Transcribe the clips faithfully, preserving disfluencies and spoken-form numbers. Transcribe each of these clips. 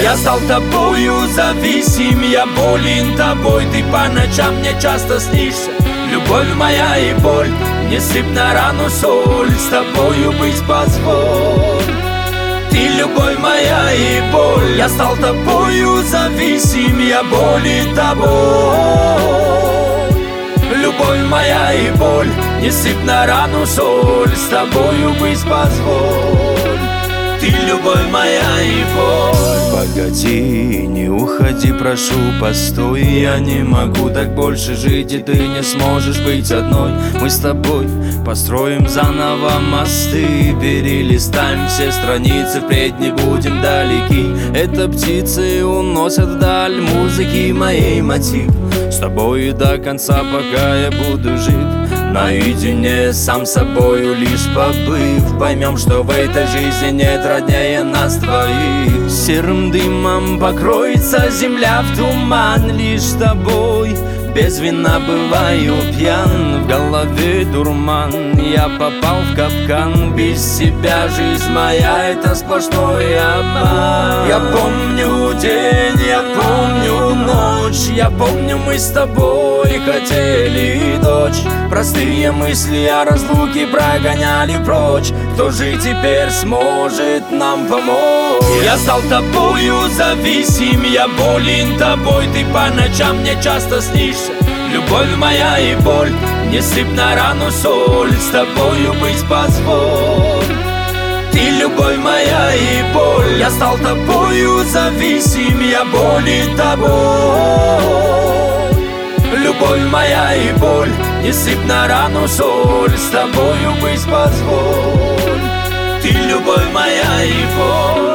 Я стал тобою зависим, я болен тобой. Ты по ночам мне часто снишься. Любовь моя и боль, не сыпь на рану соль. С тобою быть позволь. Ты любовь моя и боль. Я стал тобою зависим, я болен тобой. Любовь моя и боль, не сыпь на рану соль. С тобою быть позволь. Ты любовь моя и боль. Погоди, не уходи, прошу, постой. Я не могу так больше жить, и ты не сможешь быть одной. Мы с тобой построим заново мосты, перелистаем все страницы, впредь не будем далеки. Это птицы уносят вдаль музыки моей мотив. С тобой до конца, пока я буду жить. Наедине сам собою лишь побыв, поймем, что в этой жизни нет роднее нас двоих. Серым дымом покроется земля в туман, лишь с тобой без вина бываю пьян. В голове дурман, я попал в капкан. Без себя жизнь моя — это сплошной обман. Я помню день, я помню ночь, я помню, мы с тобой хотели дочь. Простые мысли о разлуке прогоняли прочь. Кто же теперь сможет нам помочь? Я стал тобою зависим, я болен тобой. Ты по ночам мне часто снишься. Любовь моя и боль, не сыпь на рану соль. С тобою быть позволь. Ты любовь моя и боль. Я стал тобою зависим, я болен тобой. Любовь моя и боль, не сыпь на рану соль. С тобою быть позволь. Ты любовь моя и боль.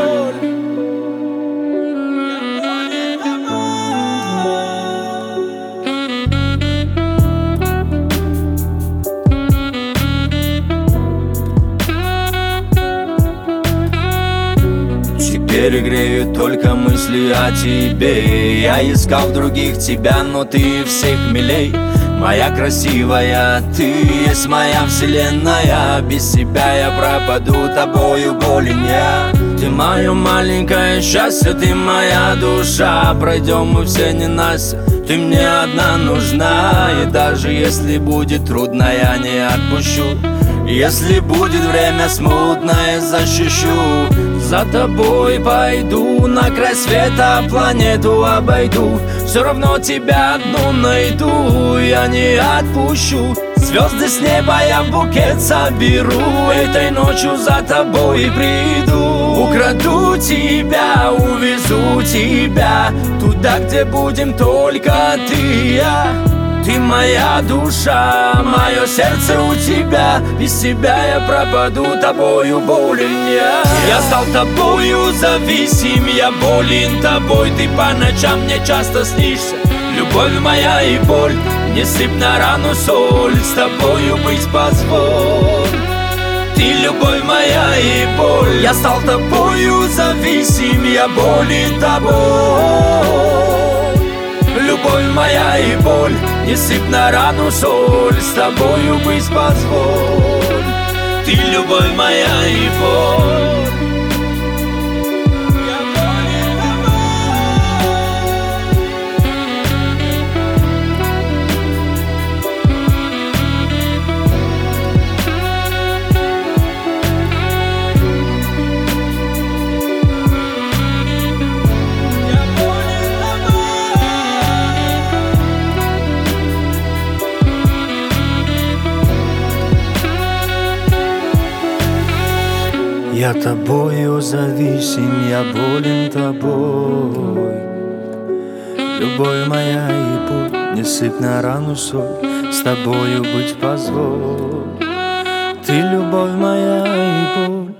Теперь греют только мысли о тебе. Я искал в других тебя, но ты всех милей. Моя красивая, ты есть моя вселенная. Без тебя я пропаду, тобою болен я. Ты мое маленькое счастье, ты моя душа. Пройдем мы все ненастья, ты мне одна нужна. И даже если будет трудно, я не отпущу. Если будет время смутное, защищу. За тобой пойду, на край света планету обойду. Все равно тебя одну найду, я не отпущу. Звезды с неба я в букет соберу. Этой ночью за тобой приду. Украду тебя, увезу тебя туда, где будем только ты и я. Ты моя душа, мое сердце у тебя. Без тебя я пропаду, тобою болен я. Я стал тобою зависим, я болен тобой. Ты по ночам мне часто снишься. Любовь моя и боль, не сыпь на рану соль. С тобою быть позволь. Ты любовь моя и боль. Я стал тобою зависим, я болен тобой. Любовь моя и боль, не сыпь на рану соль. С тобою быть позволь. Ты любовь моя и боль. Я тобою зависим, я болен тобой. Любовь моя и боль, не сыпь на рану соль. С тобою быть позволь. Ты любовь моя и боль.